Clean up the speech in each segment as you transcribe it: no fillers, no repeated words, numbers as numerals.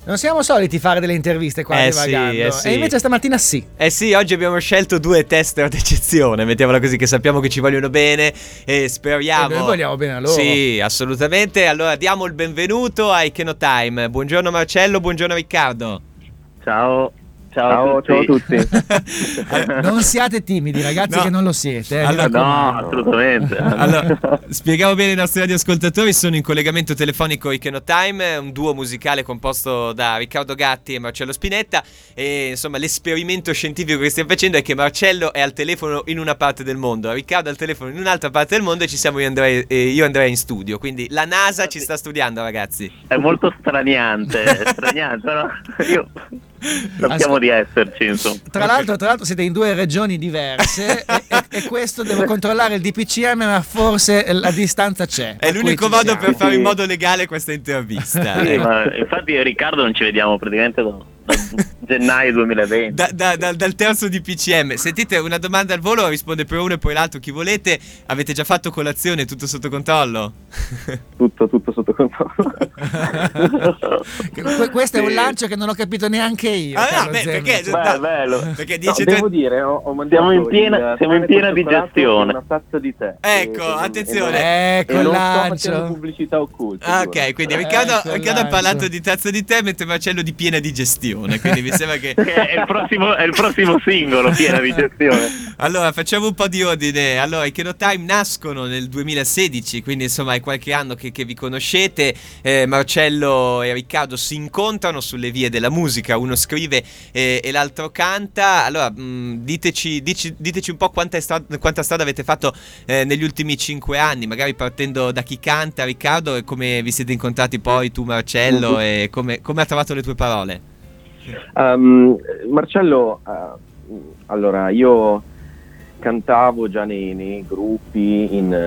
Non siamo soliti fare delle interviste qua divagando. Sì. E invece stamattina sì. Sì, oggi abbiamo scelto 2 tester d'eccezione, mettiamola così, che sappiamo che ci vogliono bene e speriamo. E noi vogliamo bene a loro. Sì, assolutamente. Allora diamo il benvenuto ai Kenotime. Buongiorno Marcello, buongiorno Riccardo. Ciao a tutti. Non siate timidi, ragazzi, No. che non lo siete. Allora, No, assolutamente. Allora, spieghiamo bene ai nostri radioascoltatori. Sono in collegamento telefonico i Kenotime, un duo musicale composto da Riccardo Gatti e Marcello Spinetta. E insomma, l'esperimento scientifico che stiamo facendo è che Marcello è al telefono in una parte del mondo, Riccardo è al telefono in un'altra parte del mondo, e ci siamo io e Andrea in studio. Quindi la NASA ci sta studiando, ragazzi. È molto straniante, no? Io sappiamo di esserci, insomma. Tra l'altro siete in 2 regioni diverse e questo devo controllare il DPCM, ma forse la distanza c'è. È l'unico modo per fare in modo legale questa intervista. Sì, ma infatti io e Riccardo non ci vediamo praticamente da gennaio 2020. Dal terzo di PCM. Sentite, una domanda al volo, risponde per uno e poi l'altro chi volete. Avete già fatto colazione? Tutto sotto controllo? Tutto sotto controllo. Questo è un lancio che non ho capito neanche io. Perché? Beh, bello. Perché No, 10 devo dire, ho mangiato Siamo in piena digestione. una tazza di tè. Ecco, attenzione. Ecco E il non sto lancio. facendo pubblicità occulte. Ah, ok, quindi Riccardo ha lancio. parlato di tazza di tè, mentre Marcello di piena digestione. Quindi mi sembra che È il prossimo singolo, piena digestione. Allora, facciamo un po' di ordine. Allora, i Kenotime nascono nel 2016, quindi insomma è qualche anno che vi conoscete. Marcello e Riccardo si incontrano sulle vie della musica, uno scrive e l'altro canta. Allora, diteci un po' quanta strada avete fatto negli ultimi 5 anni, magari partendo da chi canta, Riccardo, e come vi siete incontrati poi tu, Marcello, e come ha trovato le tue parole. Marcello, allora io cantavo già nei gruppi,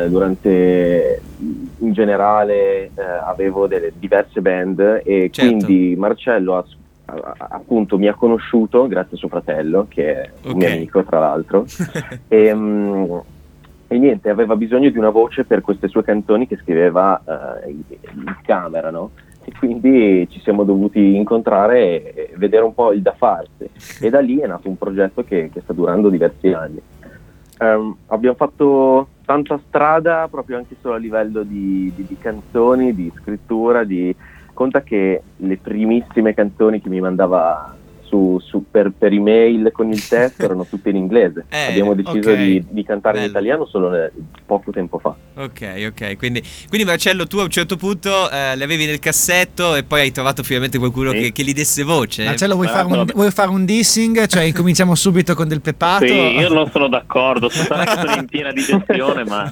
in generale avevo delle diverse band e Certo. quindi Marcello appunto mi ha conosciuto grazie a suo fratello, che è un mio amico tra l'altro, e niente, aveva bisogno di una voce per queste sue canzoni che scriveva in camera, no? E quindi ci siamo dovuti incontrare e vedere un po' il da farsi, e da lì è nato un progetto che sta durando diversi anni. Abbiamo fatto tanta strada proprio anche solo a livello di canzoni, di scrittura, conta che le primissime canzoni che mi mandava per email con il testo erano tutte in inglese. Abbiamo deciso di cantare in italiano solo poco tempo fa. Ok, quindi Marcello, tu a un certo punto le avevi nel cassetto e poi hai trovato finalmente qualcuno che gli desse voce. Marcello, vuoi fare un dissing? Cioè incominciamo subito con del peppato? Sì, io non sono d'accordo, sarà che sono in piena digestione, ma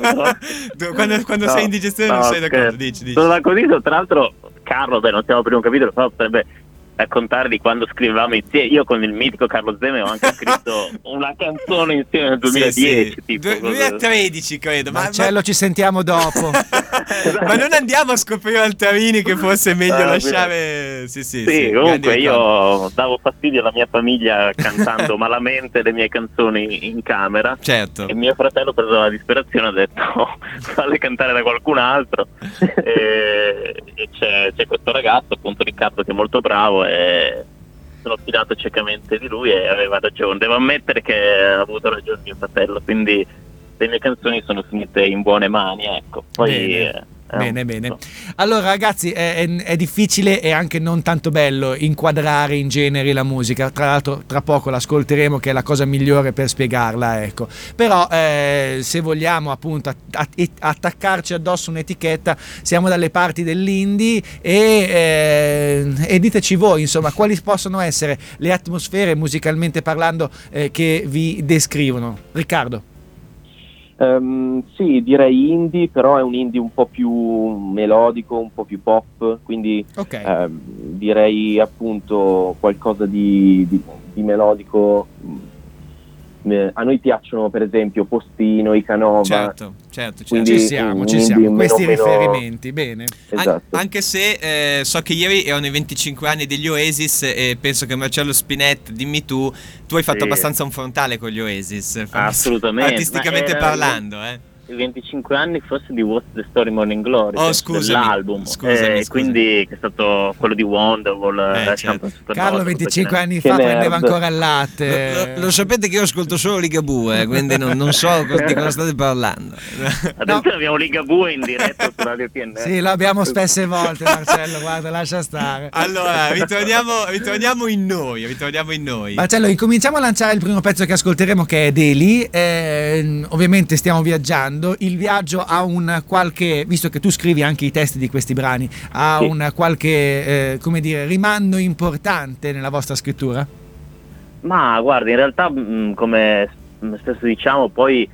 quando sei in digestione non sei d'accordo, dici. Sono così, tra l'altro Carlo, non siamo per un capitolo, però potrebbe raccontare di quando scrivevamo insieme. Io con il mitico Carlo Zeme ho anche scritto una canzone insieme nel 2010, sì. tipo 2013 credo. Marcello, ci sentiamo dopo. Ma non andiamo a scoprire altarini, che forse è meglio lasciare. Sì, comunque io davo fastidio alla mia famiglia cantando malamente le mie canzoni in camera. Certo. E mio fratello, preso la disperazione, ha detto falle cantare da qualcun altro. e c'è questo ragazzo, appunto Riccardo, che è molto bravo, e sono fidato ciecamente di lui e aveva ragione. Devo ammettere che ha avuto ragione mio fratello, quindi le mie canzoni sono finite in buone mani, ecco. Poi Bene. Allora ragazzi, è difficile e anche non tanto bello inquadrare in generi la musica. Tra l'altro tra poco l'ascolteremo, che è la cosa migliore per spiegarla, ecco. Però se vogliamo appunto attaccarci addosso un'etichetta, siamo dalle parti dell'indie e diteci voi insomma quali possono essere le atmosfere musicalmente parlando che vi descrivono. Riccardo. Sì, direi indie, però è un indie un po' più melodico, un po' più pop, quindi direi appunto qualcosa di melodico. A noi piacciono per esempio Postino, i Canova. Certo. Ci siamo. Questi riferimenti, bene. Esatto. Anche se so che ieri erano i 25 anni degli Oasis e penso che Marcello Spinetta, dimmi tu hai fatto abbastanza un frontale con gli Oasis. Assolutamente. Artisticamente parlando, i 25 anni forse di What's the Story Morning Glory, dell'album, scusami. quindi che è stato quello di Wonderwall, certo. Carlo 25 anni fa prendeva ancora il latte. Lo sapete che io ascolto solo Ligabue, quindi non so di cosa state parlando. Adesso abbiamo Ligabue in diretta su Radio PNR. Sì, lo abbiamo spesse volte, Marcello, guarda, lascia stare. Allora, ritorniamo in noi. Marcello, incominciamo a lanciare il primo pezzo che ascolteremo, che è Deli. Ovviamente stiamo viaggiando. Il viaggio ha un qualche, visto che tu scrivi anche i testi di questi brani, ha un qualche come dire, rimando importante nella vostra scrittura? Ma guarda, in realtà come spesso diciamo, poi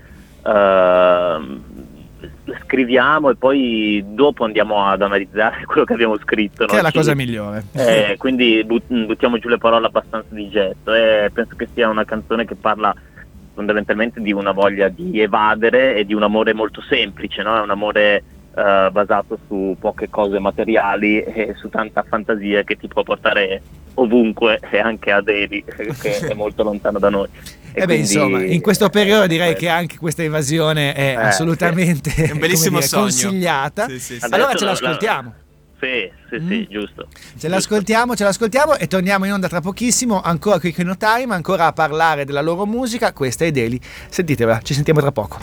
scriviamo e poi dopo andiamo ad analizzare quello che abbiamo scritto, che è la cosa migliore. Quindi buttiamo giù le parole abbastanza di getto, e penso che sia una canzone che parla fondamentalmente di una voglia di evadere e di un amore molto semplice, no? È un amore basato su poche cose materiali e su tanta fantasia che ti può portare ovunque, e anche a Deli, che è molto lontano da noi. Quindi, insomma, in questo periodo direi che anche questa evasione è assolutamente è un bellissimo sogno, consigliata. Sì. Allora ce l'ascoltiamo. Sì, giusto. Ce l'ascoltiamo e torniamo in onda tra pochissimo, ancora qui con No Time, ancora a parlare della loro musica. Questa è Deli, sentitevela, ci sentiamo tra poco.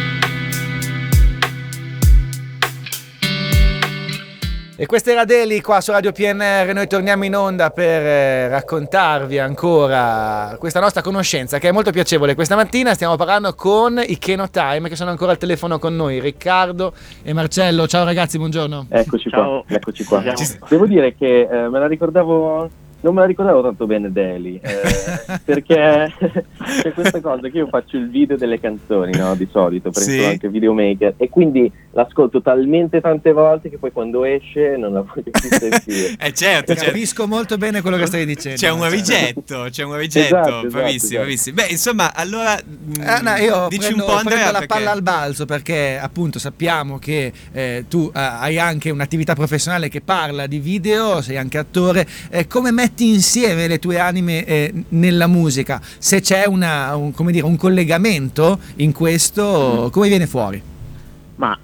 E questa era Deli qua su Radio PNR. Noi torniamo in onda per raccontarvi ancora questa nostra conoscenza, che è molto piacevole. Questa mattina stiamo parlando con i No Time, che sono ancora al telefono con noi, Riccardo e Marcello. Ciao ragazzi, buongiorno. Eccoci Ciao. qua, eccoci qua. Devo dire che non me la ricordavo tanto bene Deli, perché c'è questa cosa che io faccio il video delle canzoni, no? Di solito, prendo anche videomaker, e quindi l'ascolto talmente tante volte che poi quando esce non la voglio più sentire. Certo. Capisco molto bene quello che stai dicendo. C'è un rigetto, Esatto. bravissimo. Beh, insomma, allora io dici prendo un po', Andrea, la palla al balzo, perché appunto sappiamo che tu hai anche un'attività professionale che parla di video, sei anche attore. Come metti insieme le tue anime nella musica? Se c'è un collegamento in questo, come viene fuori? Ma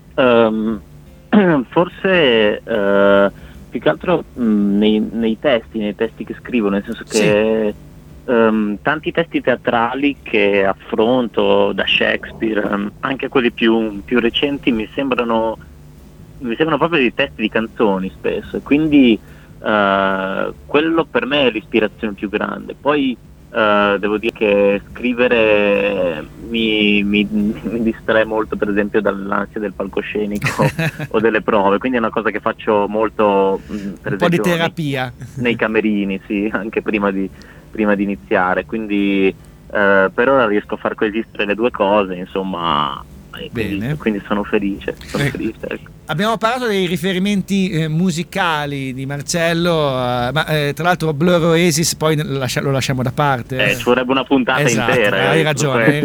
forse più che altro nei testi che scrivo, nel senso che tanti testi teatrali che affronto, da Shakespeare, anche quelli più recenti, mi sembrano proprio dei testi di canzoni spesso, e quindi quello per me è l'ispirazione più grande. Poi devo dire che scrivere mi distrae molto, per esempio, dall'ansia del palcoscenico o delle prove, quindi è una cosa che faccio molto, per un po' di terapia nei camerini, sì, anche prima di iniziare, quindi per ora riesco a far coesistere le due cose, insomma. Quindi sono felice. Ecco. Abbiamo parlato dei riferimenti musicali di Marcello, ma tra l'altro Blur Oasis poi lo lasciamo da parte. Ci vorrebbe una puntata intera. Hai ragione.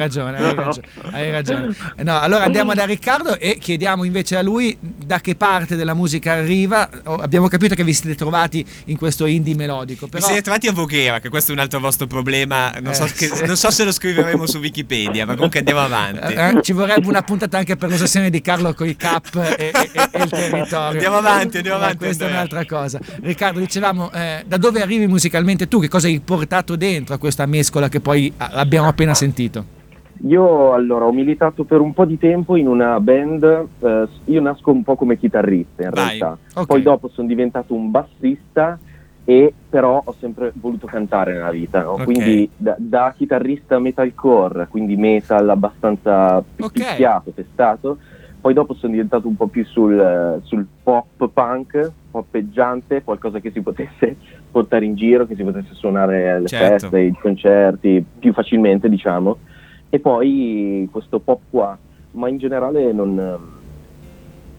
No, allora andiamo da Riccardo e chiediamo invece a lui da che parte della musica arriva. Abbiamo capito che vi siete trovati in questo indie melodico. Però... Vi siete trovati a Voghera, che questo è un altro vostro problema. Non so se lo scriveremo su Wikipedia, ma comunque andiamo avanti. Ci vorrebbe una puntata anche per l'ossessione di Carlo con i cap e il territorio. Andiamo avanti. Questa è un'altra cosa. Riccardo, dicevamo, da dove arrivi musicalmente tu? Che cosa hai portato dentro a questa mescola che poi abbiamo appena sentito? Io allora ho militato per un po' di tempo in una band, io nasco un po' come chitarrista in realtà, okay. Poi dopo sono diventato un bassista, e però ho sempre voluto cantare nella vita, no? Okay. Quindi da chitarrista metalcore, quindi metal abbastanza picchiato, testato, poi dopo sono diventato un po' più sul pop punk, poppeggiante, qualcosa che si potesse portare in giro, che si potesse suonare alle feste, ai concerti più facilmente, diciamo, e poi questo pop qua, ma in generale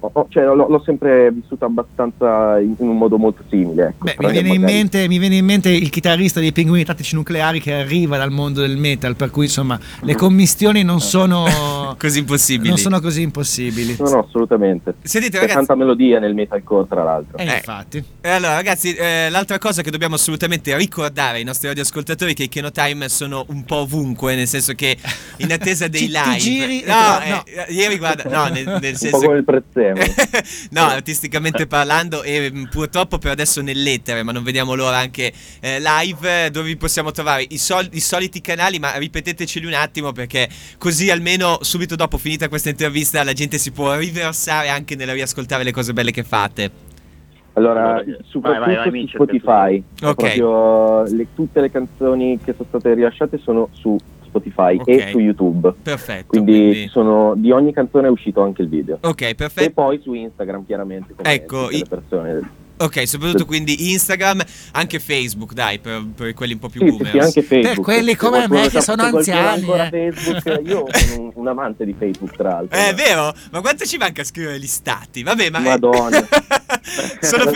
l'ho sempre vissuta abbastanza in un modo molto simile. Ecco. Beh, mi viene in mente il chitarrista dei Pinguini Tattici Nucleari che arriva dal mondo del metal, per cui insomma le commistioni non sono così impossibili. Non sono così impossibili. No, assolutamente. Sentite, c'è ragazzi, tanta melodia nel metalcore, tra l'altro. Infatti. Allora, ragazzi, l'altra cosa che dobbiamo assolutamente ricordare ai nostri radioascoltatori è che i Kenotime sono un po' ovunque, nel senso che in attesa dei live. Ti giri Ieri guarda, no, nel senso un po' come il prezzemolo. no, artisticamente parlando, e purtroppo per adesso nell'etere, ma non vediamo l'ora anche live, dove vi possiamo trovare i soliti canali, ma ripeteteceli un attimo, perché così almeno subito dopo finita questa intervista la gente si può riversare anche nel riascoltare le cose belle che fate. Allora, soprattutto su Spotify, proprio tutte le canzoni che sono state rilasciate sono su Spotify e su YouTube. Perfetto. Quindi di ogni canzone è uscito anche il video. Ok, perfetto. E poi su Instagram, chiaramente, come tutte le persone. Ok, soprattutto quindi Instagram, anche Facebook, dai, per quelli un po' più boomer. Sì, anche Facebook. Per quelli come me che sono anziani. Ancora Facebook. Io sono un amante di Facebook, tra l'altro. È vero? Ma quanto ci manca a scrivere gli stati? Vabbè, ma Madonna. Sono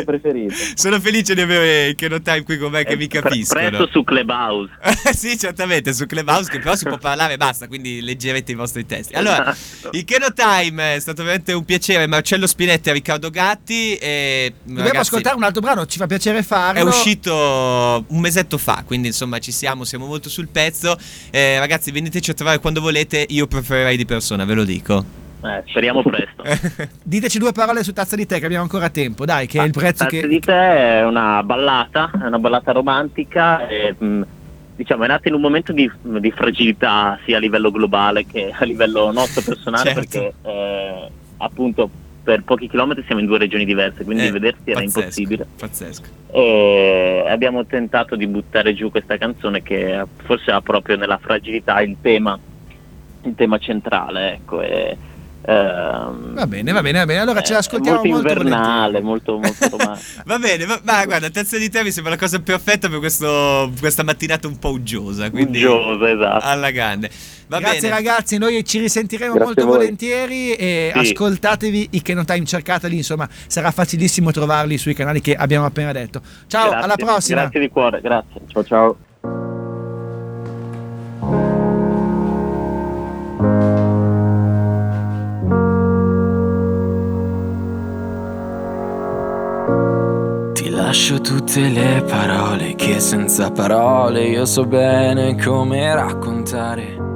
felice di avere il Kenotime qui con me che mi capiscono. Presto su Clubhouse. Sì, certamente, su Clubhouse, che però si può parlare e basta, quindi leggerete i vostri testi. Allora, il Kenotime è stato veramente un piacere. Marcello Spinetti e Riccardo Gatti. Dobbiamo ascoltare un altro brano, ci fa piacere farlo. È uscito un mesetto fa, quindi insomma siamo molto sul pezzo. Ragazzi, veniteci a trovare quando volete, io preferirei di persona, ve lo dico. Speriamo presto. Diteci due parole su Tazza di Te, che abbiamo ancora tempo, dai, che è il prezzo Tazza di Te è una ballata romantica e, diciamo, è nata in un momento di fragilità sia a livello globale che a livello nostro personale, certo. Perché appunto per pochi chilometri siamo in due regioni diverse, quindi vedersi era impossibile. Pazzesco. E abbiamo tentato di buttare giù questa canzone che forse ha proprio nella fragilità il tema centrale, ecco. Va bene, allora ce l'ascoltiamo molto invernale, molto romantico. Va bene, ma guarda, Tazza di Te mi sembra la cosa perfetta per questa mattinata un po' uggiosa, quindi uggiosa, esatto. alla grande. Grazie bene. Ragazzi, noi ci risentiremo molto volentieri e ascoltatevi i Kenotime, cercateli, insomma sarà facilissimo trovarli sui canali che abbiamo appena detto. Ciao, grazie, alla prossima. Grazie di cuore, grazie. Ciao. Lascio tutte le parole che senza parole io so bene come raccontare.